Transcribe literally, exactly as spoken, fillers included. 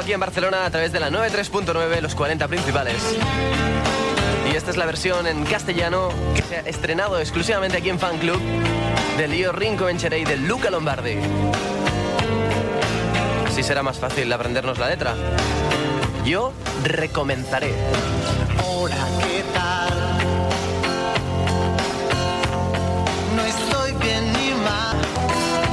aquí en Barcelona a través de la noventa y tres punto nueve, los cuarenta principales. Y esta es la versión en castellano que se ha estrenado exclusivamente aquí en Fan Club de Lio Rincovencheré y de Luca Lombardi. Así será más fácil aprendernos la letra. Yo recomenzaré.